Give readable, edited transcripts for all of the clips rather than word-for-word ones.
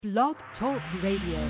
Blog Talk Radio.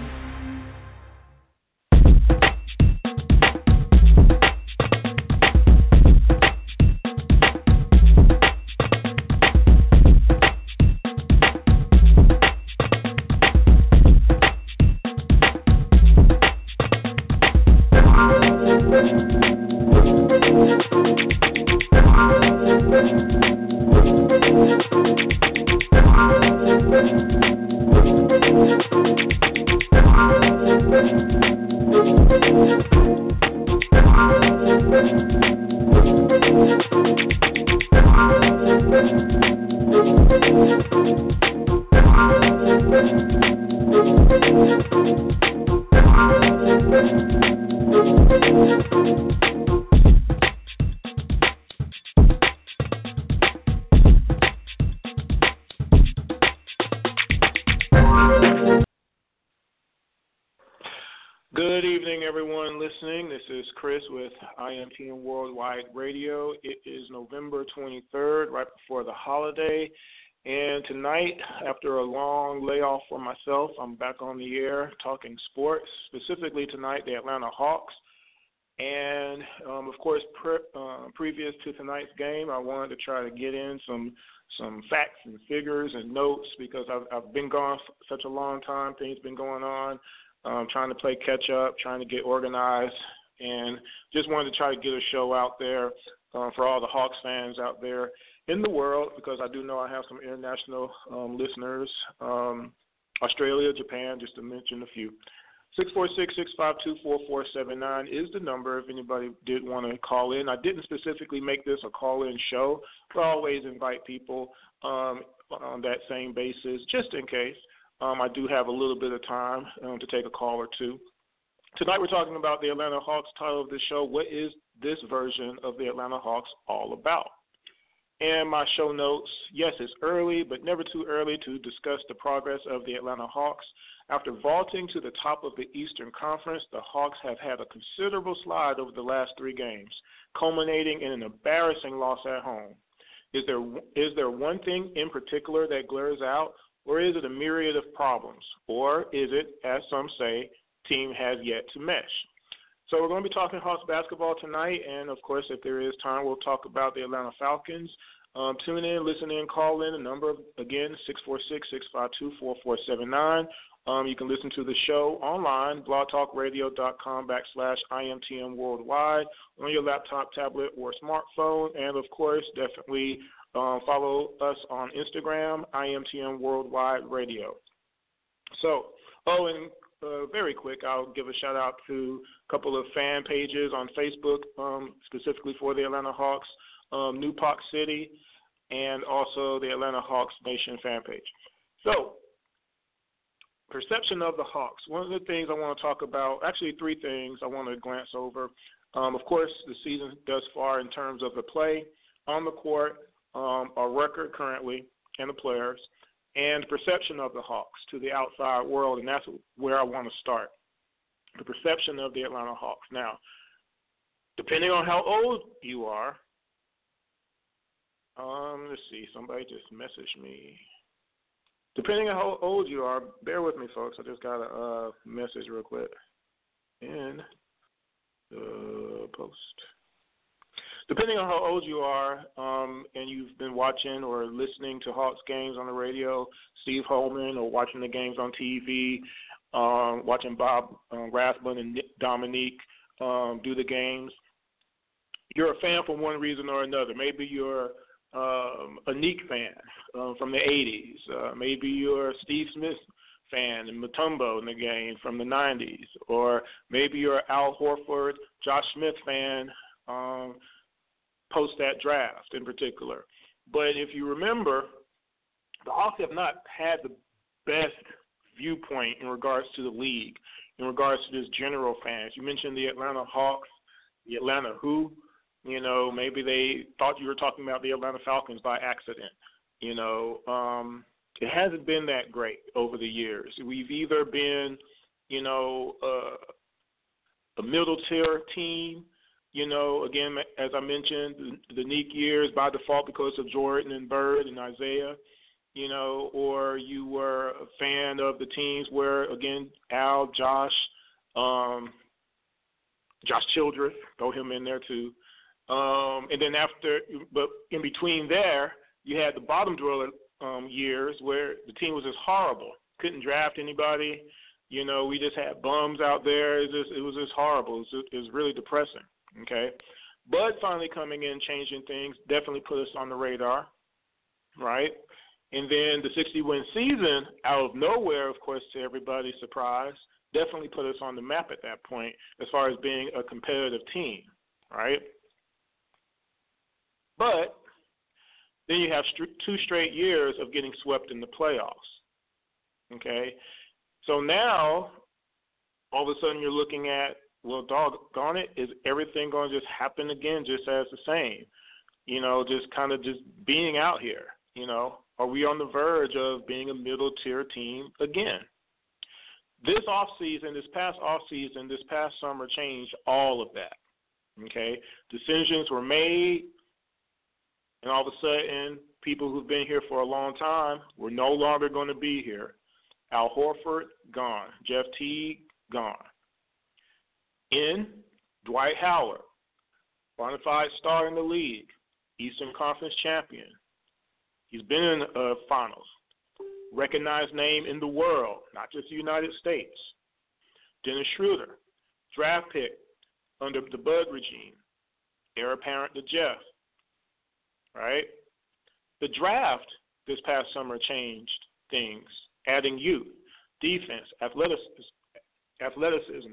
Good evening, everyone listening. This is Chris with IMTM Worldwide Radio. It is November 23rd, right before the holiday. And tonight, after a long layoff for myself, I'm back on the air talking sports, specifically tonight, the Atlanta Hawks. And, of course, previous to tonight's game, I wanted to try to get in some facts and figures and notes because I've been gone such a long time. Things been going on. Trying to play catch up, trying to get organized, and just wanted to try to get a show out there for all the Hawks fans out there in the world, because I do know I have some international listeners, Australia, Japan, just to mention a few. 646-652-4479 is the number if anybody did want to call in. I didn't specifically make this a call-in show, but I always invite people on that same basis just in case. I do have a little bit of time to take a call or two. Tonight we're talking about the Atlanta Hawks. Title of this show, what is this version of the Atlanta Hawks all about? And my show notes, yes, it's early, but never too early to discuss the progress of the Atlanta Hawks. After vaulting to the top of the Eastern Conference, the Hawks have had a considerable slide over the last 3 games, culminating in an embarrassing loss at home. Is there one thing in particular that glares out? Or is it a myriad of problems? Or is it, as some say, team has yet to mesh? So we're going to be talking Hawks basketball tonight, and, of course, if there is time, we'll talk about the Atlanta Falcons. Tune in, listen in, call in. The number, again, 646-652-4479. You can listen to the show online, blogtalkradio.com/IMTM Worldwide, on your laptop, tablet, or smartphone. And, of course, definitely follow us on Instagram, IMTM Worldwide Radio. So, very quick, I'll give a shout-out to a couple of fan pages on Facebook, specifically for the Atlanta Hawks, New Park City, and also the Atlanta Hawks Nation fan page. So, perception of the Hawks. One of the things I want to talk about, actually 3 things I want to glance over. Of course, the season thus far in terms of the play on the court, our record currently, and the players, and perception of the Hawks to the outside world, and that's where I want to start, the perception of the Atlanta Hawks. Now, depending on how old you are, let's see, somebody just messaged me. Depending on how old you are, bear with me, folks, I just got a message real quick in the post. Depending on how old you are, and you've been watching or listening to Hawks games on the radio, Steve Holman, or watching the games on TV, watching Bob Rathbun and Nick Dominique do the games, you're a fan for one reason or another. Maybe you're a Nick fan from the 80s. Maybe you're a Steve Smith fan and Mutombo in the game from the 90s. Or maybe you're an Al Horford, Josh Smith fan, post that draft in particular. But if you remember, the Hawks have not had the best viewpoint in regards to the league, in regards to this general fans. You mentioned the Atlanta Hawks, the Atlanta who, maybe they thought you were talking about the Atlanta Falcons by accident. It hasn't been that great over the years. We've either been, a middle tier team, again, as I mentioned, the Nick years by default because of Jordan and Bird and Isaiah. or you were a fan of the teams where, again, Al, Josh Childress, throw him in there too. And then but in between there, you had the bottom dweller years where the team was just horrible. Couldn't draft anybody. We just had bums out there. It was just horrible. It was really depressing. Okay. Bud finally coming in, changing things, definitely put us on the radar, right? And then the 60-win season, out of nowhere, of course, to everybody's surprise, definitely put us on the map at that point as far as being a competitive team, right? But then you have 2 straight years of getting swept in the playoffs, okay? So now, all of a sudden you're looking at, well, doggone it, is everything going to just happen again just as the same? Just kind of just being out here, Are we on the verge of being a middle-tier team again? This past offseason, this past summer changed all of that, okay? Decisions were made, and all of a sudden, people who've been here for a long time were no longer going to be here. Al Horford, gone. Jeff Teague, gone. In, Dwight Howard, bona fide star in the league, Eastern Conference champion. He's been in finals. Recognized name in the world, not just the United States. Dennis Schroeder, draft pick under the Bud regime, heir apparent to Jeff, right? The draft this past summer changed things, adding youth, defense, athleticism,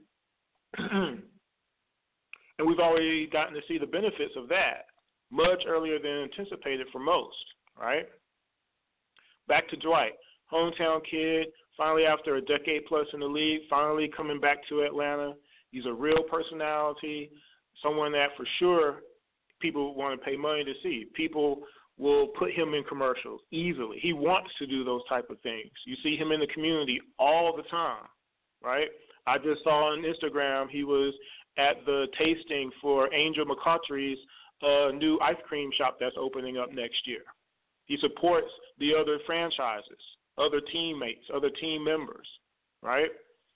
and we've already gotten to see the benefits of that much earlier than anticipated for most, right? Back to Dwight, hometown kid, finally after a decade plus in the league, finally coming back to Atlanta. He's a real personality, someone that for sure people want to pay money to see. People will put him in commercials easily. He wants to do those type of things. You see him in the community all the time, right? I just saw on Instagram he was at the tasting for Angel McCaughtry's new ice cream shop that's opening up next year. He supports the other franchises, other teammates, other team members, right?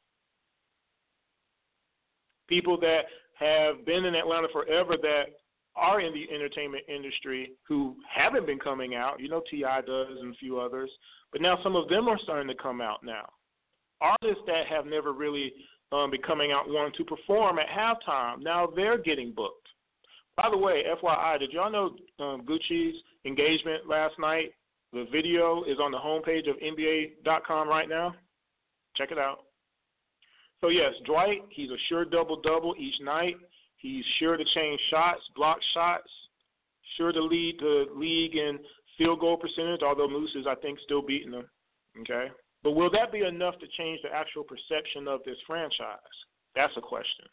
People that have been in Atlanta forever that are in the entertainment industry who haven't been coming out. T.I. does and a few others. But now some of them are starting to come out now. Artists that have never really been coming out wanting to perform at halftime, now they're getting booked. By the way, FYI, did y'all know Gucci's engagement last night? The video is on the homepage of NBA.com right now. Check it out. So, yes, Dwight, he's a sure double-double each night. He's sure to change shots, block shots, sure to lead the league in field goal percentage, although Moose is, I think, still beating him. Okay? But will that be enough to change the actual perception of this franchise? That's a question.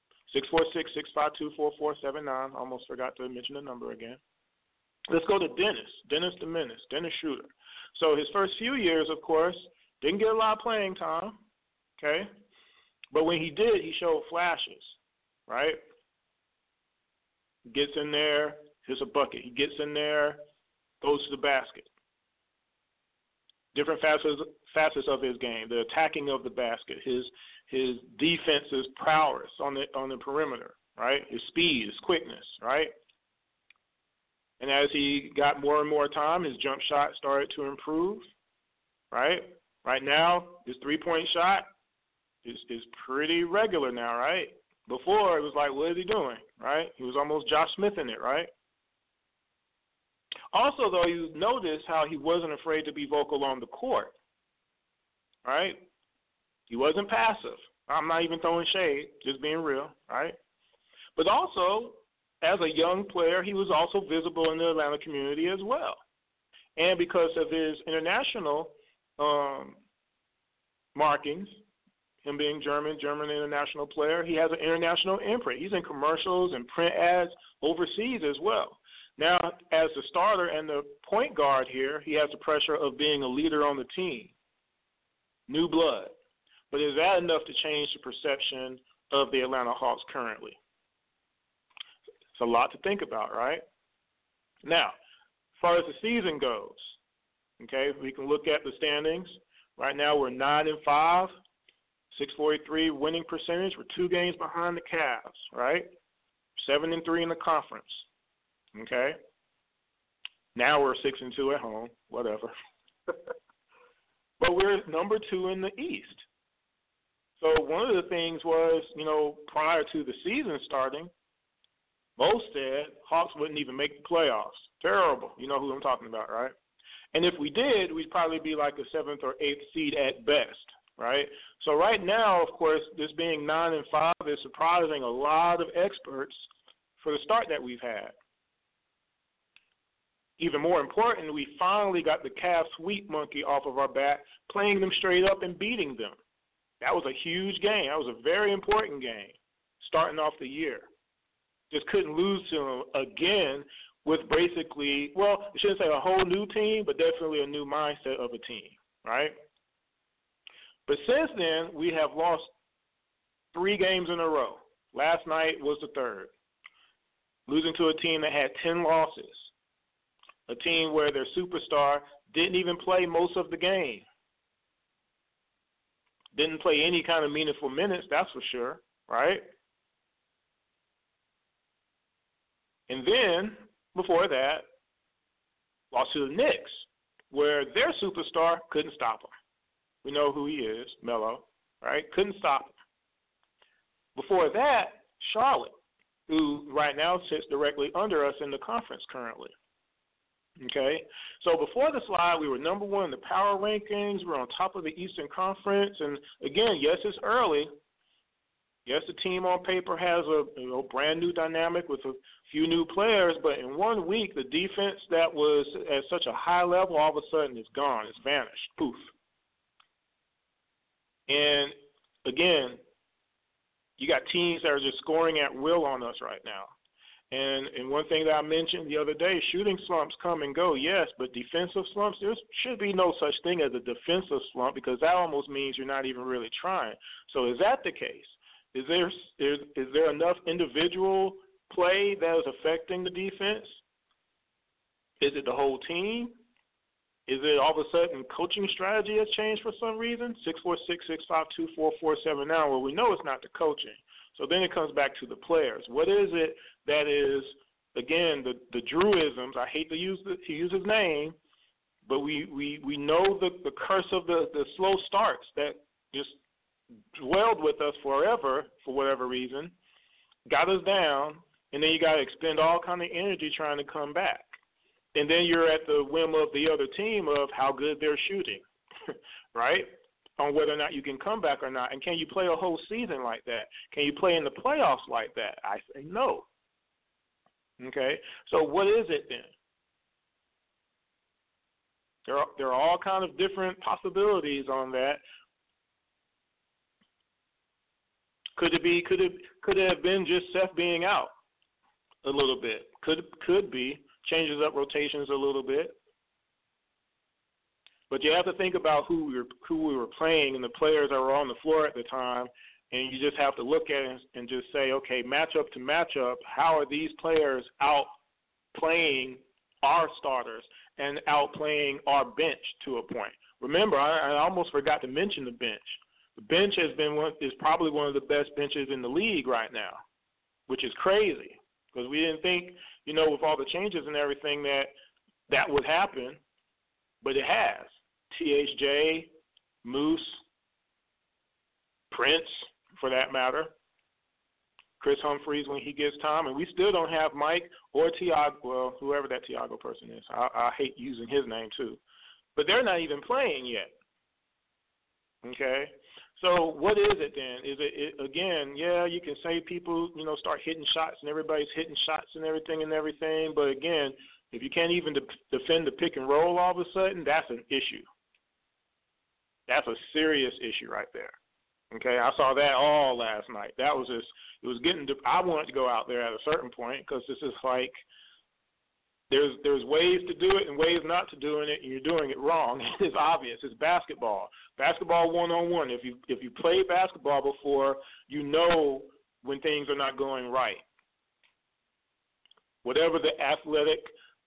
646-652-4479. Almost forgot to mention the number again. Let's go to Dennis the Menace, Dennis Schroeder. So his first few years, of course, didn't get a lot of playing time, okay? But when he did, he showed flashes, right? Gets in there, hits a bucket. He gets in there, goes to the basket. Different facets of his game, the attacking of the basket, his defense's prowess on the perimeter, right? His speed, his quickness, right? And as he got more and more time, his jump shot started to improve, right? Right now, his three-point shot is pretty regular now, right? Before, it was like, what is he doing, right? He was almost Josh Smith in it, right? Also, though, you notice how he wasn't afraid to be vocal on the court, right? He wasn't passive. I'm not even throwing shade, just being real, right? But also, as a young player, he was also visible in the Atlanta community as well. And because of his international markings, him being German international player, he has an international imprint. He's in commercials and print ads overseas as well. Now, as the starter and the point guard here, he has the pressure of being a leader on the team. New blood. But is that enough to change the perception of the Atlanta Hawks currently? It's a lot to think about, right? Now, as far as the season goes, Okay, we can look at the standings. Right now we're 9-5, 643 winning percentage. We're 2 games behind the Cavs, right? 7-3 in the conference. Okay. Now we're 6-2 at home, whatever. But we're number 2 in the East. So one of the things was, prior to the season starting, most said Hawks wouldn't even make the playoffs. Terrible. You know who I'm talking about, right? And if we did, we'd probably be like a 7th or 8th seed at best, right? So right now, of course, this being 9-5 is surprising a lot of experts for the start that we've had. Even more important, we finally got the Cavs sweep monkey off of our back, playing them straight up and beating them. That was a huge game. That was a very important game, starting off the year. Just couldn't lose to them again with basically, well, I shouldn't say a whole new team, but definitely a new mindset of a team, right? But since then, we have lost 3 games in a row. Last night was the 3rd, losing to a team that had 10 losses, a team where their superstar didn't even play most of the game. Didn't play any kind of meaningful minutes, that's for sure, right? And then, before that, lost to the Knicks, where their superstar couldn't stop him. We know who he is, Melo, right? Couldn't stop him. Before that, Charlotte, who right now sits directly under us in the conference currently. Okay? So before the slide, we were number 1 in the power rankings. We're on top of the Eastern Conference. And, again, yes, it's early. Yes, the team on paper has a brand new dynamic with a few new players, but in 1 week, the defense that was at such a high level all of a sudden is gone. It's vanished. Poof. And, again, you got teams that are just scoring at will on us right now. And one thing that I mentioned the other day, shooting slumps come and go, yes, but defensive slumps, there should be no such thing as a defensive slump because that almost means you're not even really trying. So is that the case? Is there enough individual play that is affecting the defense? Is it the whole team? Is it all of a sudden coaching strategy has changed for some reason? 646-652-4479. Well, we know it's not the coaching. So then it comes back to the players. What is it that is, again, the Drewisms? I hate to use his name, but we know the curse of the slow starts that just dwelled with us forever for whatever reason, got us down, and then you got to expend all kind of energy trying to come back. And then you're at the whim of the other team of how good they're shooting, right, on whether or not you can come back or not. And can you play a whole season like that? Can you play in the playoffs like that? I say no. Okay, so what is it then? There are all kind of different possibilities on that. Could it have been just Seth being out a little bit? Could be. Changes up rotations a little bit. But you have to think about who we were playing and the players that were on the floor at the time, and you just have to look at it and just say, okay, matchup to matchup, how are these players outplaying our starters and outplaying our bench to a point? Remember, I almost forgot to mention the bench. The bench is probably one of the best benches in the league right now, which is crazy because we didn't think, with all the changes and everything that would happen, but it has. THJ, Moose, Prince, for that matter, Chris Humphreys when he gets time, and we still don't have Mike or Tiago, well, whoever that Tiago person is. I hate using his name too. But they're not even playing yet. Okay? So what is it then? Is it again, yeah, you can say people, start hitting shots and everybody's hitting shots and everything, but again, if you can't even defend the pick and roll all of a sudden, that's an issue. That's a serious issue right there. Okay, I saw that all last night. That was just, it was getting, I wanted to go out there at a certain point because this is like, there's ways to do it and ways not to doing it, and you're doing it wrong. It's obvious. It's basketball. Basketball one-on-one. If you played basketball before, you know when things are not going right. Whatever the athletic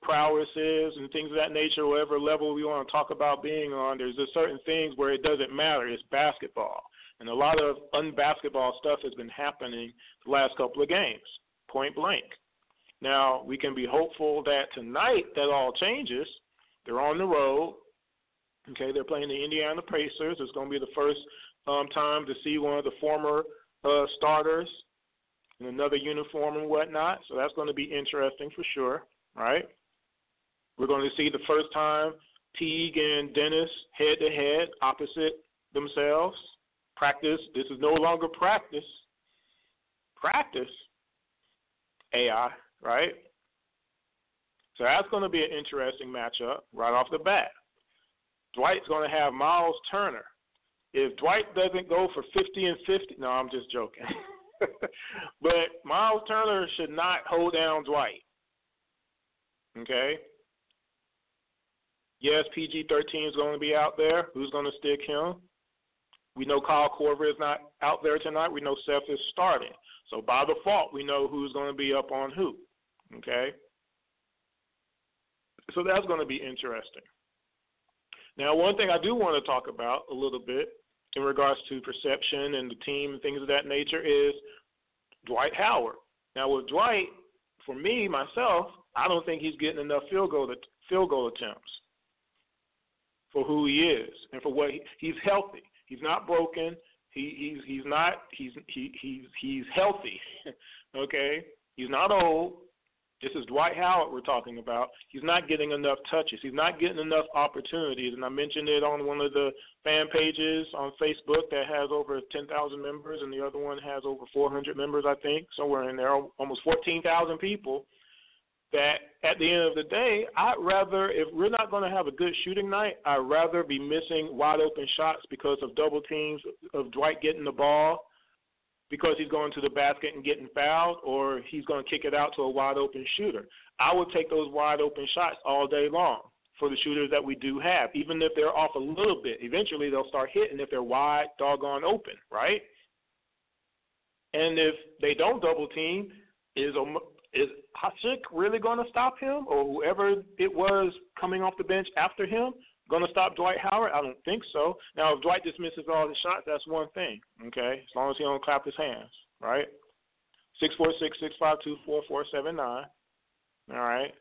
prowess is and things of that nature, whatever level we want to talk about being on, there's just certain things where it doesn't matter. It's basketball. And a lot of unbasketball stuff has been happening the last couple of games, point blank. Now, we can be hopeful that tonight that all changes. They're on the road. Okay, they're playing the Indiana Pacers. It's going to be the first time to see one of the former starters in another uniform and whatnot. So that's going to be interesting for sure, right? We're going to see the first time Teague and Dennis head-to-head opposite themselves. Practice. This is no longer practice. Practice. AI, right? So that's going to be an interesting matchup right off the bat. Dwight's going to have Miles Turner. If Dwight doesn't go for 50 and 50, no, I'm just joking. But Miles Turner should not hold down Dwight. Okay? Yes, PG-13 is going to be out there. Who's going to stick him? We know Kyle Korver is not out there tonight. We know Seth is starting. So by default, we know who's going to be up on who. Okay? So that's going to be interesting. Now, one thing I do want to talk about a little bit in regards to perception and the team and things of that nature is Dwight Howard. Now, with Dwight, for me, myself, I don't think he's getting enough field goal attempts for who he is and for what he's healthy. He's not broken. He's healthy. Okay, he's not old. This is Dwight Howard we're talking about. He's not getting enough touches. He's not getting enough opportunities. And I mentioned it on one of the fan pages on Facebook that has over 10,000 members, and the other one has over 400 members, I think, somewhere in there, almost 14,000 people, that at the end of the day, I'd rather, if we're not going to have a good shooting night, I'd rather be missing wide open shots because of double teams of Dwight getting the ball because he's going to the basket and getting fouled, or he's going to kick it out to a wide-open shooter. I would take those wide-open shots all day long for the shooters that we do have, even if they're off a little bit. Eventually they'll start hitting if they're wide, doggone open, right? And if they don't double team, is Hasek really going to stop him, or whoever it was coming off the bench after him going to stop Dwight Howard? I don't think so. Now, if Dwight just misses all his shots, that's one thing, okay, as long as he don't clap his hands, right? 646-652-4479, all right?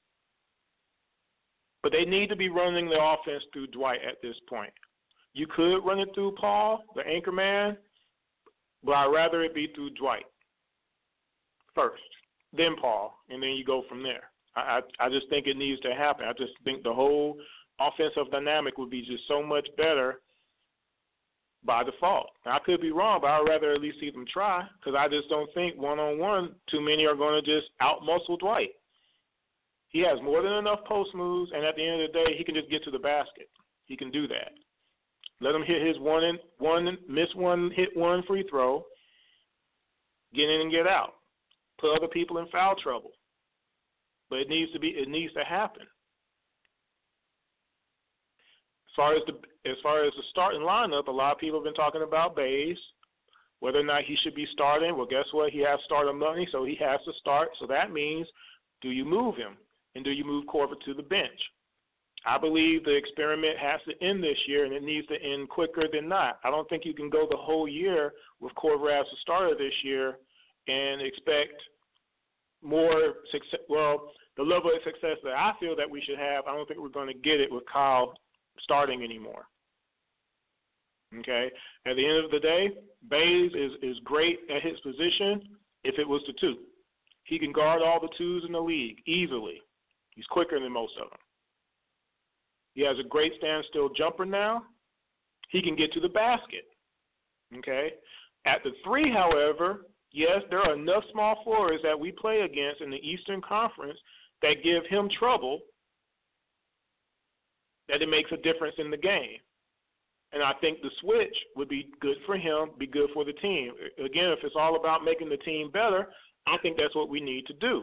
But they need to be running the offense through Dwight at this point. You could run it through Paul, the anchor man, but I'd rather it be through Dwight first, then Paul, and then you go from there. I just think it needs to happen. I just think the whole offensive dynamic would be just so much better by default. Now, I could be wrong, but I'd rather at least see them try because I just don't think one-on-one too many are going to just out-muscle Dwight. He has more than enough post moves, and at the end of the day, he can just get to the basket. He can do that. Let him hit his hit one free throw, get in and get out. Put other people in foul trouble. But it needs to happen. As far as the starting lineup, a lot of people have been talking about Bays, whether or not he should be starting. Well, guess what? He has starter money, so he has to start. So that means, do you move him? And do you move Korver to the bench? I believe the experiment has to end this year, and it needs to end quicker than not. I don't think you can go the whole year with Korver as a starter this year and expect more success. Well, the level of success that I feel that we should have, I don't think we're going to get it with Kyle starting anymore. Okay? At the end of the day, Bays is great at his position if it was the two. He can guard all the twos in the league easily. He's quicker than most of them. He has a great standstill jumper now. He can get to the basket. Okay? At the three, however, yes, there are enough small forwards that we play against in the Eastern Conference that give him trouble that it makes a difference in the game. And I think the switch would be good for him, be good for the team. Again, if it's all about making the team better, I think that's what we need to do.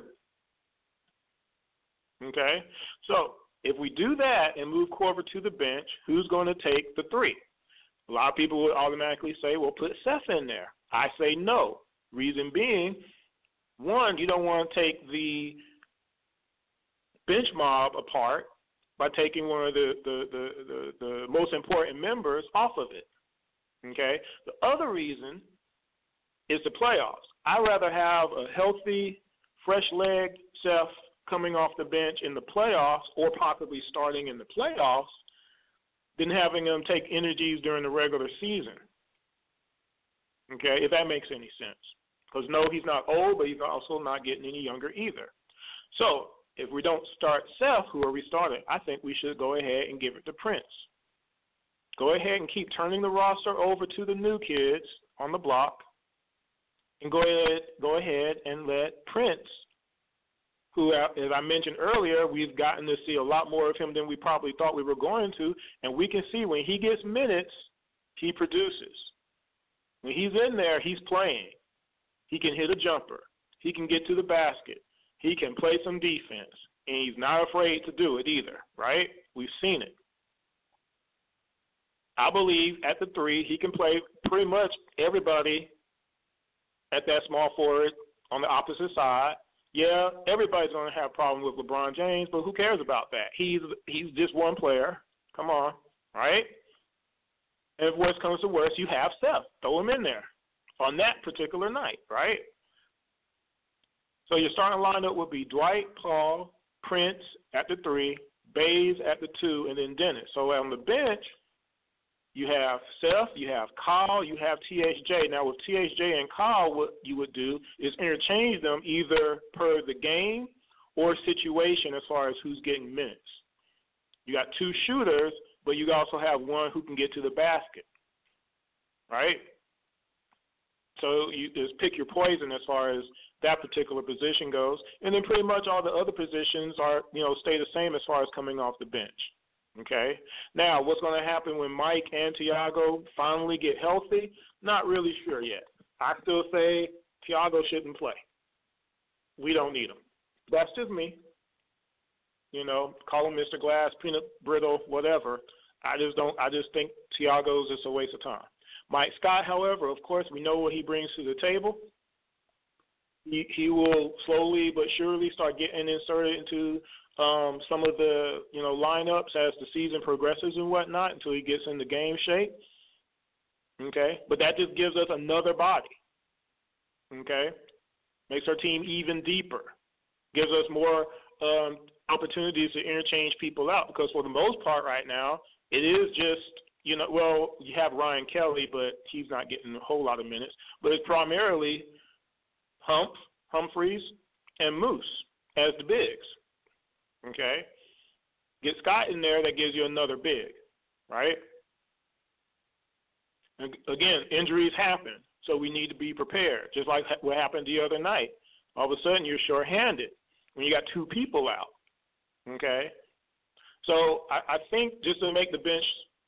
Okay? So if we do that and move Korver to the bench, who's going to take the three? A lot of people would automatically say, well, put Seth in there. I say no. Reason being, one, you don't want to take the bench mob apart by taking one of the most important members off of it. Okay? The other reason is the playoffs. I'd rather have a healthy, fresh-legged Seth coming off the bench in the playoffs or possibly starting in the playoffs than having him take energies during the regular season. Okay, if that makes any sense. Because, no, he's not old, but he's also not getting any younger either. So if we don't start Seth, who are we starting? I think we should go ahead and give it to Prince. Go ahead and keep turning the roster over to the new kids on the block, and go ahead and let Prince, who, as I mentioned earlier, we've gotten to see a lot more of him than we probably thought we were going to, and we can see when he gets minutes, he produces. When he's in there, he's playing. He can hit a jumper. He can get to the basket. He can play some defense, and he's not afraid to do it either, right? We've seen it. I believe at the 3, he can play pretty much everybody at that small forward on the opposite side. Yeah, everybody's going to have problems with LeBron James, but who cares about that? He's just one player. Come on, right? And if worse comes to worse, you have Seth. Throw him in there on that particular night, right? So your starting lineup would be Dwight, Paul, Prince at the 3, Bays at the 2, and then Dennis. So on the bench, you have Seth, you have Kyle, you have THJ. Now with THJ and Kyle, what you would do is interchange them either per the game or situation as far as who's getting minutes. You got 2 shooters, but you also have one who can get to the basket, right? So you just pick your poison as far as that particular position goes, and then pretty much all the other positions are, stay the same as far as coming off the bench. Okay. Now, what's going to happen when Mike and Tiago finally get healthy? Not really sure yet. I still say Tiago shouldn't play. We don't need him. That's just me. Call him Mr. Glass, peanut brittle, whatever. I just think Tiago's just a waste of time. Mike Scott, however, of course, we know what he brings to the table. He will slowly but surely start getting inserted into some of the lineups as the season progresses and whatnot until he gets into game shape. Okay, but that just gives us another body. Okay, makes our team even deeper. Gives us more opportunities to interchange people out because for the most part right now it is just you have Ryan Kelly, but he's not getting a whole lot of minutes. But it's primarily Humphreys, and Moose as the bigs. Okay? Get Scott in there, that gives you another big, right? And again, injuries happen, so we need to be prepared, just like what happened the other night. All of a sudden, you're shorthanded when you got 2 people out, okay? So I think just to make the bench,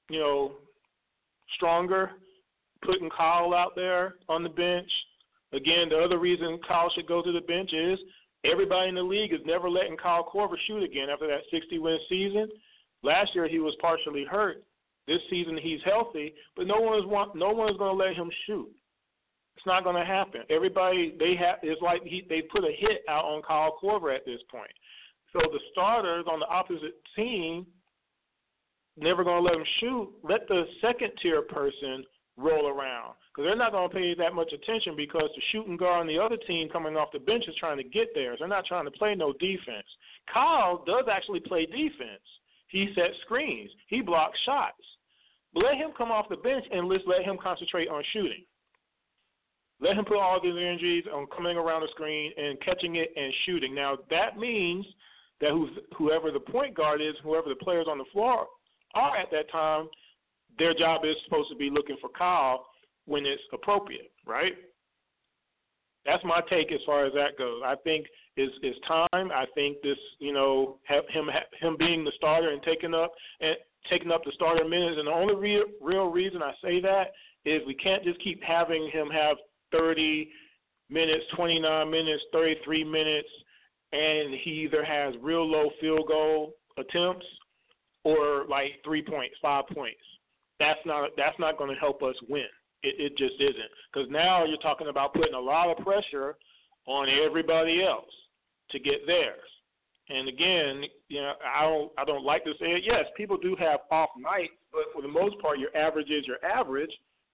stronger, putting Kyle out there on the bench. Again, the other reason Kyle should go to the bench is everybody in the league is never letting Kyle Korver shoot again after that 60-win season. Last year he was partially hurt. This season he's healthy, but no one is going to let him shoot. It's not going to happen. Everybody it's like they put a hit out on Kyle Korver at this point. So the starters on the opposite team never going to let him shoot. Let the second-tier person roll around because they're not going to pay that much attention because the shooting guard on the other team coming off the bench is trying to get theirs. They're not trying to play no defense. Kyle does actually play defense. He sets screens. He blocks shots. But let him come off the bench and let him concentrate on shooting. Let him put all of his energies on coming around the screen and catching it and shooting. Now, that means that whoever the point guard is, whoever the players on the floor are at that time, their job is supposed to be looking for Kyle when it's appropriate, right? That's my take as far as that goes. I think it's time. I think this, him being the starter and taking up the starter minutes. And the only real reason I say that is we can't just keep having him have 30 minutes, 29 minutes, 33 minutes, and he either has real low field goal attempts or like 3 points, 5 points. That's not going to help us win. It just isn't. Because now you're talking about putting a lot of pressure on everybody else to get theirs. And again, I don't like to say it. Yes, people do have off nights, but for the most part, your average is your average.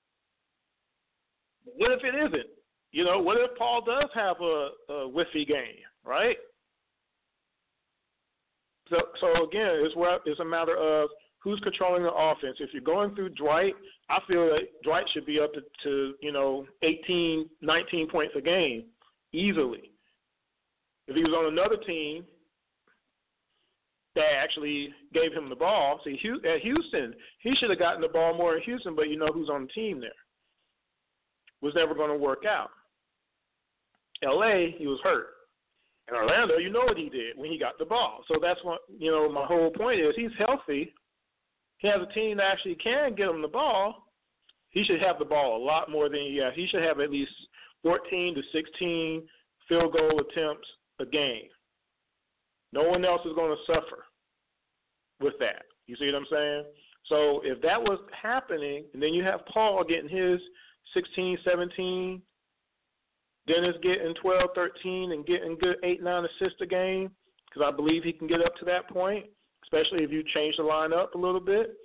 What if it isn't? What if Paul does have a whiffy game, right? So again, it's a matter of who's controlling the offense. If you're going through Dwight, I feel that Dwight should be up to 18, 19 points a game easily. If he was on another team that actually gave him the ball, see, at Houston, he should have gotten the ball more at Houston, but who's on the team there? Was never going to work out. L.A., he was hurt. In Orlando, you know what he did when he got the ball. So that's what, my whole point is he's healthy. He has a team that actually can get him the ball. He should have the ball a lot more than he has. He should have at least 14 to 16 field goal attempts a game. No one else is going to suffer with that. You see what I'm saying? So if that was happening, and then you have Paul getting his 16, 17, Dennis getting 12, 13, and getting good 8, 9 assists a game, because I believe he can get up to that point, especially if you change the lineup a little bit.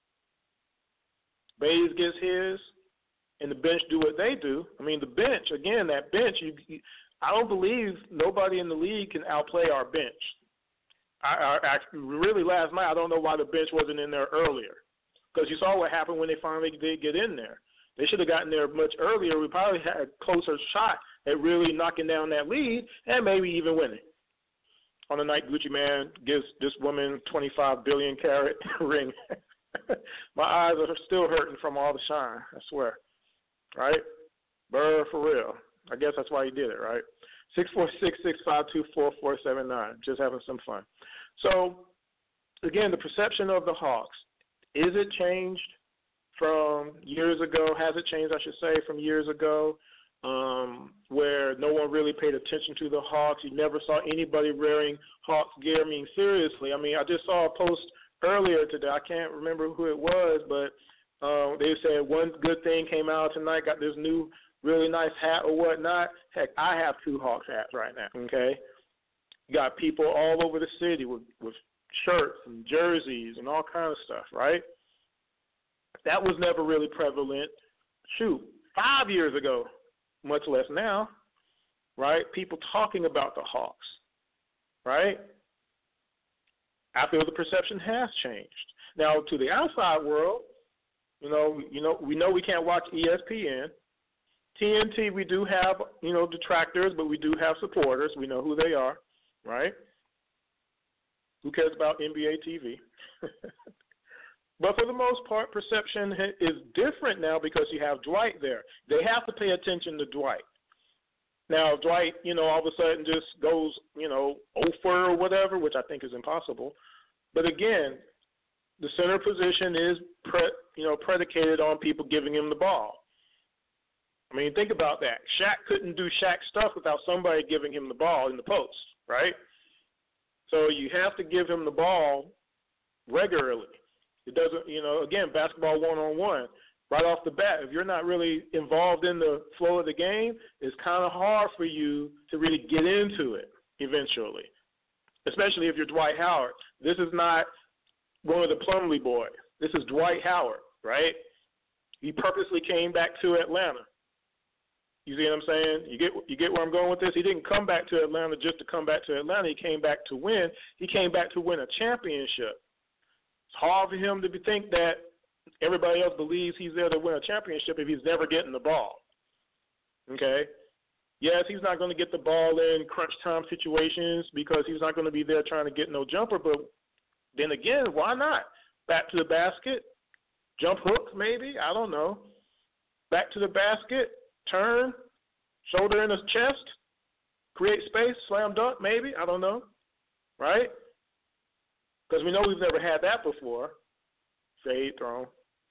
Bays gets his, and the bench do what they do. I mean, the bench, again, that bench, I don't believe nobody in the league can outplay our bench. I really, last night, I don't know why the bench wasn't in there earlier, because you saw what happened when they finally did get in there. They should have gotten there much earlier. We probably had a closer shot at really knocking down that lead and maybe even winning. On the night Gucci Mane gives this woman 25 billion carat ring. My eyes are still hurting from all the shine, I swear. Right? Burr, for real. I guess that's why he did it, right? 646-652-4479. Just having some fun. So, again, the perception of the Hawks, is it changed from years ago? Has it changed, I should say, from years ago, where no one really paid attention to the Hawks? You never saw anybody wearing Hawks gear. I mean, seriously. I mean, I just saw a post earlier today. I can't remember who it was, but they said one good thing came out tonight, got this new really nice hat or whatnot. Heck, I have 2 Hawks hats right now, okay? You got people all over the city with shirts and jerseys and all kinds of stuff, right? That was never really prevalent. 5 years ago, much less now, right? People talking about the Hawks, right? After the perception has changed. Now, to the outside world, we know we can't watch ESPN. TNT, we do have, detractors, but we do have supporters. We know who they are, right? Who cares about NBA TV? But for the most part, perception is different now because you have Dwight there. They have to pay attention to Dwight. Now, if Dwight, all of a sudden just goes, 0 or whatever, which I think is impossible. But again, the center position is, predicated on people giving him the ball. I mean, think about that. Shaq couldn't do Shaq stuff without somebody giving him the ball in the post, right? So you have to give him the ball regularly. It doesn't, again, basketball one-on-one. Right off the bat, if you're not really involved in the flow of the game, it's kind of hard for you to really get into it eventually, especially if you're Dwight Howard. This is not one of the Plumlee boys. This is Dwight Howard, right? He purposely came back to Atlanta. You see what I'm saying? You get where I'm going with this? He didn't come back to Atlanta just to come back to Atlanta. He came back to win. He came back to win a championship. It's hard for him to think that everybody else believes he's there to win a championship if he's never getting the ball. Okay? Yes, he's not going to get the ball in crunch time situations because he's not going to be there trying to get no jumper, but then again, why not? Back to the basket, jump hooks maybe, I don't know. Back to the basket, turn, shoulder in his chest, create space, slam dunk maybe, I don't know, right? Because we know we've never had that before. Fade thrown.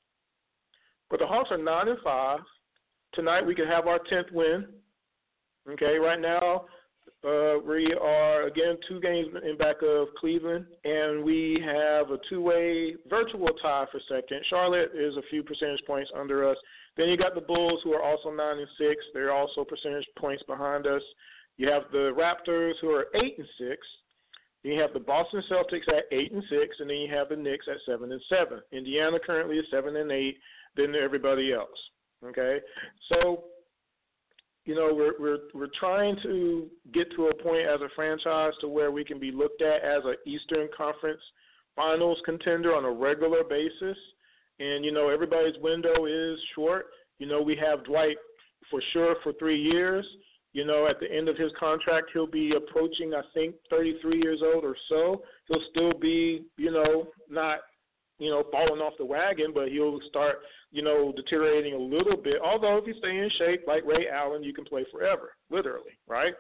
But the Hawks are 9-5. Tonight we could have our 10th win. Okay, right now we are, again, 2 games in back of Cleveland, and we have a 2-way virtual tie for second. Charlotte is a few percentage points under us. Then you got the Bulls, who are also 9-6. They're also percentage points behind us. You have the Raptors, who are 8-6. Then you have the Boston Celtics at 8-6, and then you have the Knicks at 7-7. Indiana currently is 7-8. Then everybody else. Okay, so we're trying to get to a point as a franchise to where we can be looked at as an Eastern Conference Finals contender on a regular basis. And everybody's window is short. We have Dwight for sure for 3 years. At the end of his contract, he'll be approaching, I think, 33 years old or so. He'll still be, not, falling off the wagon, but he'll start, deteriorating a little bit. Although if you stay in shape like Ray Allen, you can play forever, literally, right?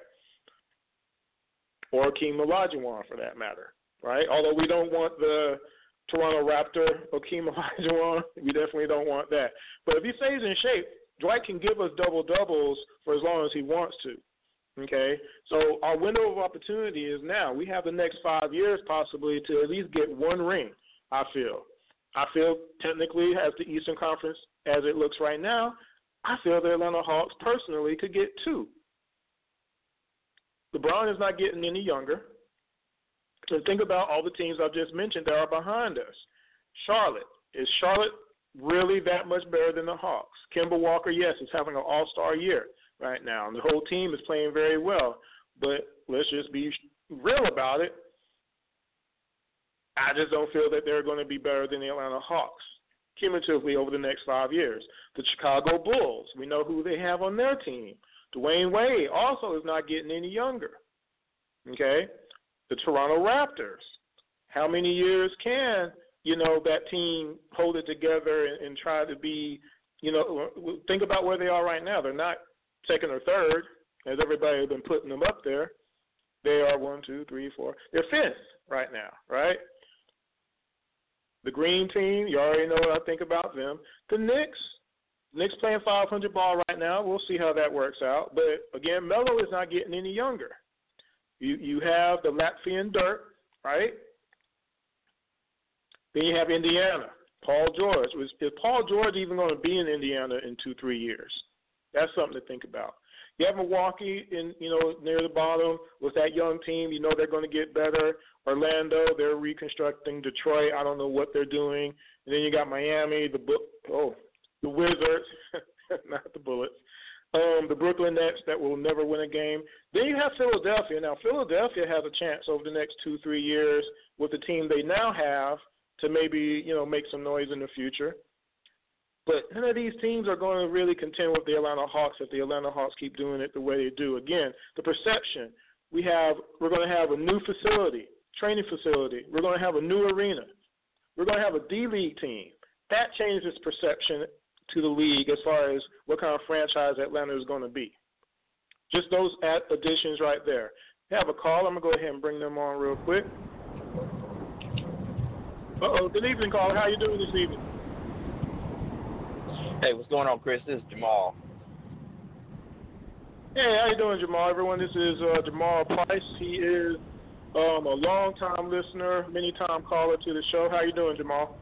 Or Akeem Olajuwon for that matter, right? Although we don't want the Toronto Raptor, Akeem Olajuwon, we definitely don't want that. But if he stays in shape, Dwight can give us double-doubles for as long as he wants to, okay? So our window of opportunity is now. We have the next 5 years possibly to at least get one ring, I feel. I feel technically as the Eastern Conference, as it looks right now, I feel the Atlanta Hawks personally could get 2. LeBron is not getting any younger. And think about all the teams I've just mentioned that are behind us. Charlotte. Is Charlotte really that much better than the Hawks? Kemba Walker, yes, is having an all-star year right now. And the whole team is playing very well. But let's just be real about it. I just don't feel that they're going to be better than the Atlanta Hawks cumulatively over the next 5 years. The Chicago Bulls, we know who they have on their team. Dwayne Wade also is not getting any younger. Okay? The Toronto Raptors, how many years can, that team hold it together and try to be, think about where they are right now. They're not second or third, as everybody has been putting them up there. They are 1, 2, 3, 4. They're fifth right now, right? The Green team, you already know what I think about them. The Knicks playing 500 ball right now. We'll see how that works out. But, again, Melo is not getting any younger. You have the Latvian Dirk, right? Then you have Indiana, Paul George. Is Paul George even going to be in Indiana in 2-3 years? That's something to think about. You have Milwaukee near the bottom with that young team. They're going to get better. Orlando, they're reconstructing. Detroit, I don't know what they're doing. And then you got Miami, the Wizards, not the Bullets. The Brooklyn Nets that will never win a game. Then you have Philadelphia. Now, Philadelphia has a chance over the next 2-3 years with the team they now have to maybe, make some noise in the future. But none of these teams are going to really contend with the Atlanta Hawks if the Atlanta Hawks keep doing it the way they do. Again, the perception. We're going to have a new facility, training facility. We're going to have a new arena. We're going to have a D-League team. That changes perception to the league as far as what kind of franchise Atlanta is going to be. Just those additions right there. We have a call. I'm going to go ahead and bring them on real quick. Good evening, caller. How you doing this evening? Hey, what's going on, Chris? This is Jamal. Hey, how you doing, Jamal? Everyone, this is Jamal Price. He is a long-time listener, many-time caller to the show. How you doing, Jamal?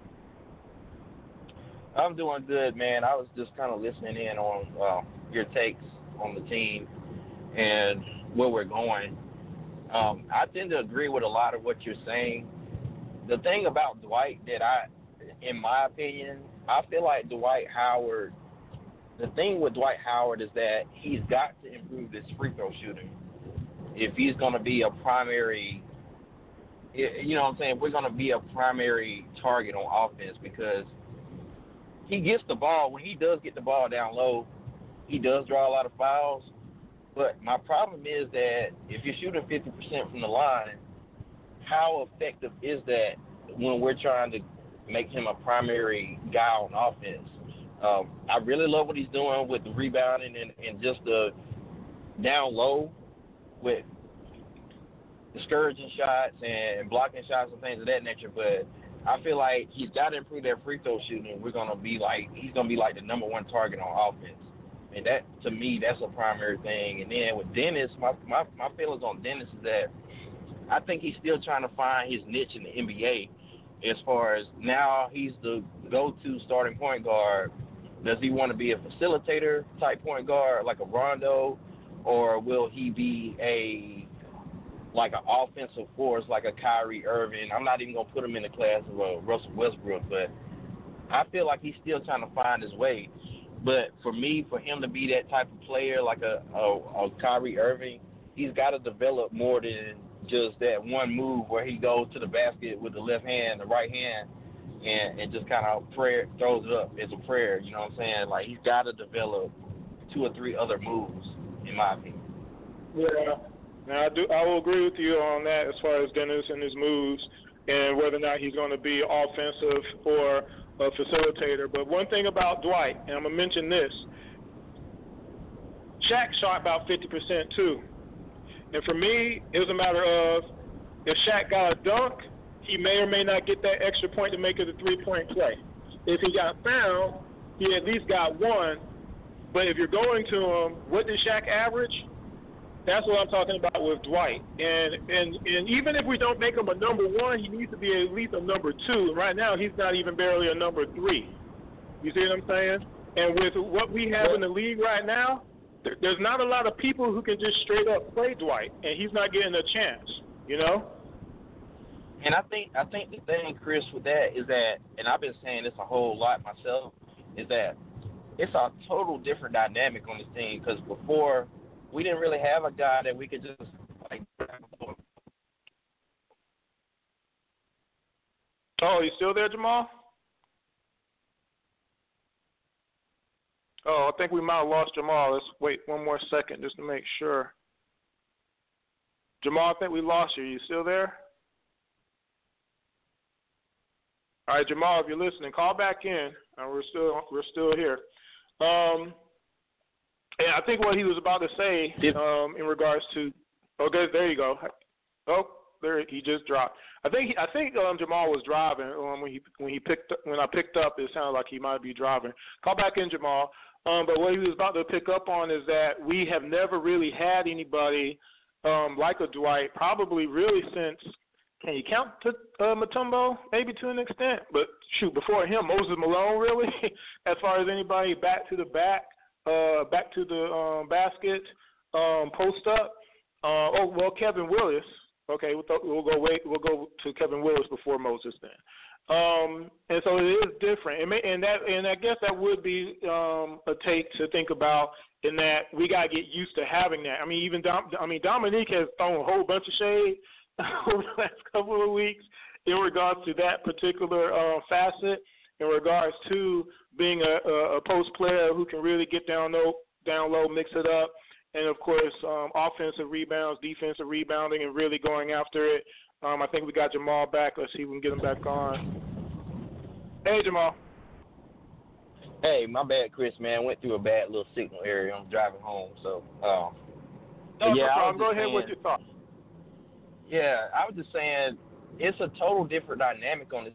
I'm doing good, man. I was just kind of listening in on your takes on the team and where we're going. I tend to agree with a lot of what you're saying. The thing about Dwight in my opinion, I feel like Dwight Howard, the thing with Dwight Howard is that he's got to improve this free throw shooting. If he's going to be a primary, you know what I'm saying, we're going to be a primary target on offense because he gets the ball. When he does get the ball down low, he does draw a lot of fouls. But my problem is that if you're shooting 50% from the line, how effective is that when we're trying to make him a primary guy on offense? I really love what he's doing with the rebounding and just the down low with discouraging shots and blocking shots and things of that nature. But I feel like he's got to improve that free throw shooting. He's going to be like the number one target on offense. And that, to me, that's a primary thing. And then with Dennis, my feelings on Dennis is that I think he's still trying to find his niche in the NBA as far as now he's the go-to starting point guard. Does he want to be a facilitator type point guard like a Rondo, or will he be a like an offensive force like a Kyrie Irving. I'm not even going to put him in the class of Russell Westbrook, but I feel like he's still trying to find his way. But for him to be that type of player like a Kyrie Irving, he's got to develop more than just that one move where he goes to the basket with the left hand, the right hand, and just kind of throws it up as a prayer. You know what I'm saying? Like, he's got to develop 2 or 3 other moves, in my opinion. Yeah. Now, I will agree with you on that as far as Dennis and his moves and whether or not he's going to be offensive or a facilitator. But one thing about Dwight, and I'm going to mention this, Shaq shot about 50% too. And for me, it was a matter of if Shaq got a dunk, he may or may not get that extra point to make it a three-point play. If he got fouled, he at least got one. But if you're going to him, what did Shaq average? That's what I'm talking about with Dwight. And even if we don't make him a number 1, he needs to be at least a number 2. Right now, he's not even barely a number 3. You see what I'm saying? And with what we have in the league right now, there's not a lot of people who can just straight up play Dwight, and he's not getting a chance, you know? And I think the thing, Chris, with that is that, and I've been saying this a whole lot myself, is that it's a total different dynamic on this team because before – we didn't really have a guy that we could just like. Oh, you still there, Jamal? Oh, I think we might have lost Jamal. Let's wait one more second just to make sure. Jamal, I think we lost you. You still there? All right, Jamal, if you're listening, call back in. We're still here. And I think what he was about to say in regards to, okay, there you go. Oh, there he just dropped. I think Jamal was driving when I picked up. It sounded like he might be driving. Call back in, Jamal. But what he was about to pick up on is that we have never really had anybody like a Dwight, probably really since. Can you count to Mutombo? Maybe to an extent, but shoot, before him, Moses Malone, really, as far as anybody back to the basket, post up. Kevin Willis. Okay, we'll go to Kevin Willis before Moses then. And so it is different, and I guess that would be a take to think about in that we gotta get used to having that. I mean, Dominique has thrown a whole bunch of shade over the last couple of weeks in regards to that particular facet. In regards to being a post player who can really get down low, mix it up, and, of course, offensive rebounds, defensive rebounding, and really going after it. I think we got Jamal back. Let's see if we can get him back on. Hey, Jamal. Hey, my bad, Chris, man. Went through a bad little signal area. I'm driving home. So, no problem. Go ahead with your thoughts. Yeah, I was just saying it's a total different dynamic on this.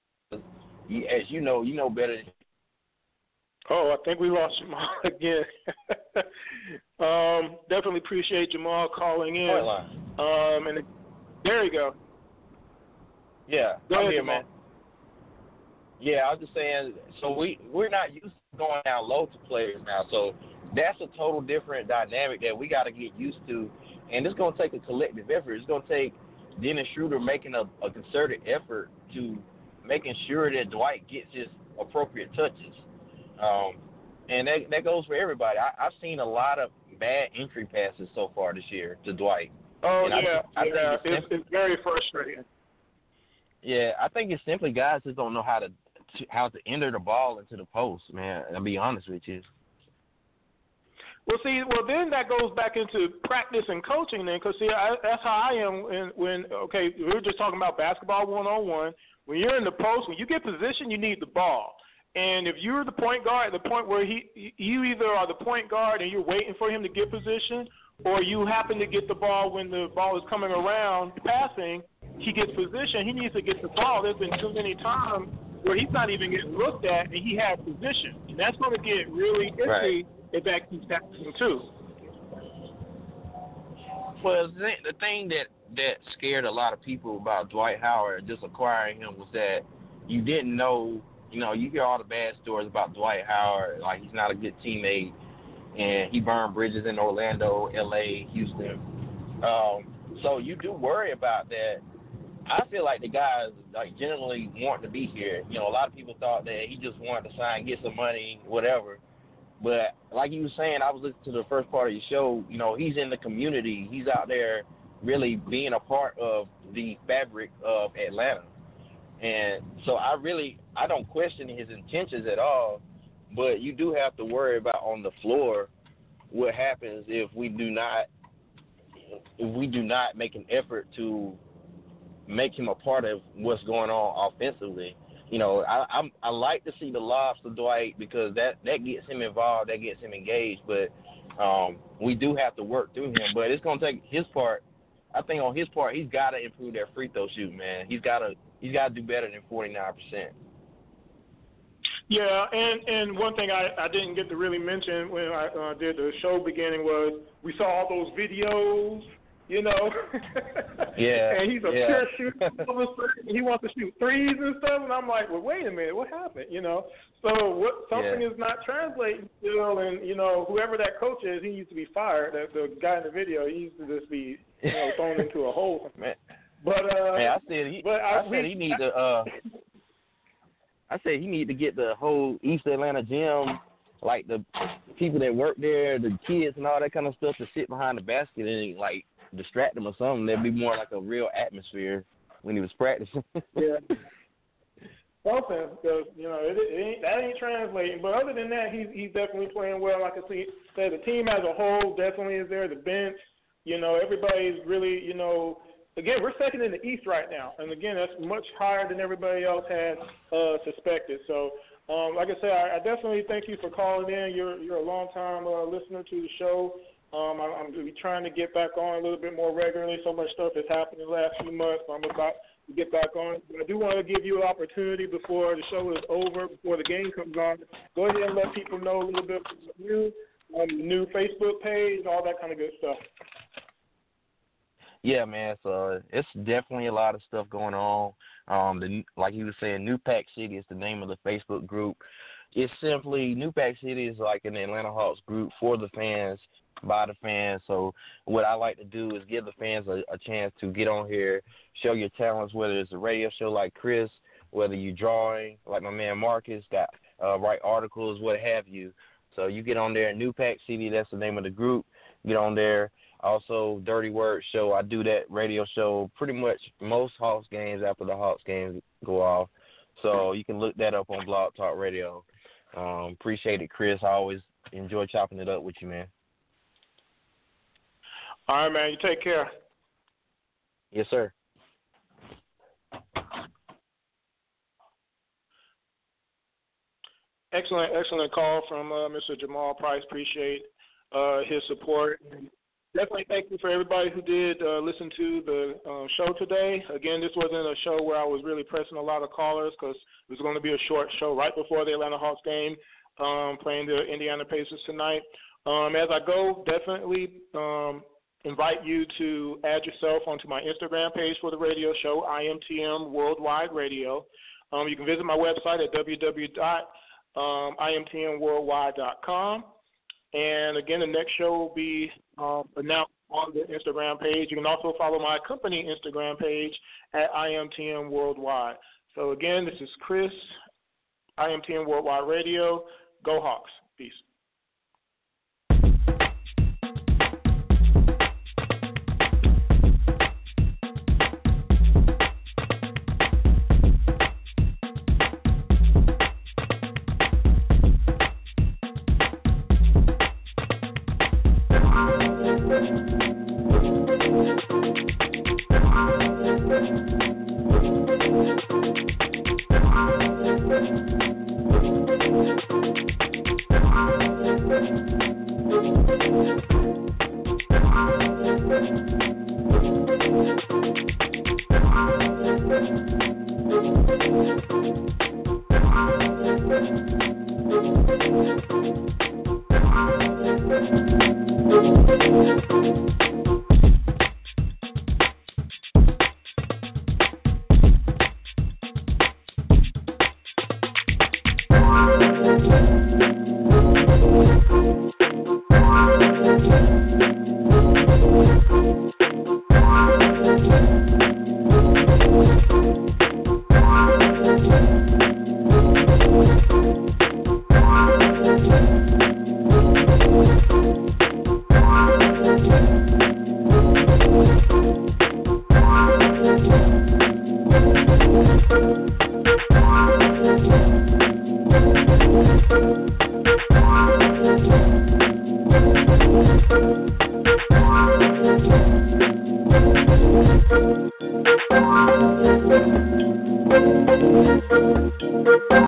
As you know better. Oh, I think we lost Jamal again. Definitely appreciate Jamal calling in. And there you go. Yeah, go ahead, here, Jamal. Man. Yeah, I was just saying. So we're not used to going down low to players now. So that's a total different dynamic that we got to get used to, and it's going to take a collective effort. It's going to take Dennis Schroeder making a concerted effort to making sure that Dwight gets his appropriate touches. And that goes for everybody. I've seen a lot of bad entry passes so far this year to Dwight. Oh, and yeah. It's very frustrating. Yeah, I think it's simply guys just don't know how to enter the ball into the post, man. I'll be honest with you. Well, then that goes back into practice and coaching then, because, that's how I am we were just talking about basketball one-on-one. When you're in the post, when you get position, you need the ball. And if you're the point guard at the point where you either are the point guard and you're waiting for him to get position, or you happen to get the ball when the ball is coming around passing, he gets position, he needs to get the ball. There's been too many times where he's not even getting looked at and he has position. And that's going to get really iffy if that keeps happening too. Well, the thing that scared a lot of people about Dwight Howard just acquiring him was that you didn't know, you hear all the bad stories about Dwight Howard, like he's not a good teammate, and he burned bridges in Orlando, L.A., Houston. So you do worry about that. I feel like the guys like generally want to be here. You know, a lot of people thought that he just wanted to sign, get some money, whatever. But like you were saying, I was listening to the first part of your show. You know, he's in the community. He's out there really being a part of the fabric of Atlanta. And so I don't question his intentions at all. But you do have to worry about on the floor what happens if we do not make an effort to make him a part of what's going on offensively. You know, I like to see the lobs to Dwight because that gets him involved, that gets him engaged. But we do have to work through him. But it's gonna take his part. I think on his part, he's got to improve that free throw shoot, man. He's got to do better than 49%. Yeah, and one thing I didn't get to really mention when I did the show beginning was we saw all those videos. You know, yeah, and he's a pure shooter. He wants to shoot threes and stuff, and I'm like, well, wait a minute, what happened? You know, so something is not translating still, and you know, whoever that coach is, he needs to be fired. The guy in the video, he needs to just be thrown into a hole. Man, but I said he need to. I said he need to get the whole East Atlanta gym, like the people that work there, the kids and all that kind of stuff, to sit behind the basket and like distract them or something. There'd be more like a real atmosphere when he was practicing. Yeah. Something, because, you know, that ain't translating. But other than that, he's definitely playing well. Like I said, the team as a whole definitely is there. The bench, you know, everybody's really, you know, again, we're second in the East right now. And, again, that's much higher than everybody else had suspected. So, like I said, I definitely thank you for calling in. You're a long-time listener to the show. I'm going to be trying to get back on a little bit more regularly. So much stuff has happened in the last few months. I'm about to get back on. But I do want to give you an opportunity before the show is over, before the game comes on. Go ahead and let people know a little bit about you, the new Facebook page, all that kind of good stuff. Yeah, man. So it's definitely a lot of stuff going on. Like you were saying, New Pack City is the name of the Facebook group. It's simply New Pack City is like an Atlanta Hawks group for the fans, by the fans. So what I like to do is give the fans a chance to get on here, show your talents, whether it's a radio show like Chris, whether you're drawing, like my man Marcus, got write articles, what have you. So you get on there, New Pack City, that's the name of the group. Get on there. Also, Dirty Word Show, I do that radio show pretty much most Hawks games after the Hawks games go off. So you can look that up on Blog Talk Radio. Appreciate it, Chris. I always enjoy chopping it up with you, man. All right, man. You take care. Yes, sir. Excellent call from Mr. Jamal Price. Appreciate his support. Definitely thank you for everybody who did listen to the show today. Again, this wasn't a show where I was really pressing a lot of callers because it was going to be a short show right before the Atlanta Hawks game, playing the Indiana Pacers tonight. As I go, definitely invite you to add yourself onto my Instagram page for the radio show, IMTM Worldwide Radio. You can visit my website at www.imtmworldwide.com. And, again, the next show will be announced on the Instagram page. You can also follow my company Instagram page at IMTM Worldwide. So, again, this is Chris, IMTM Worldwide Radio. Go Hawks. Peace. Network.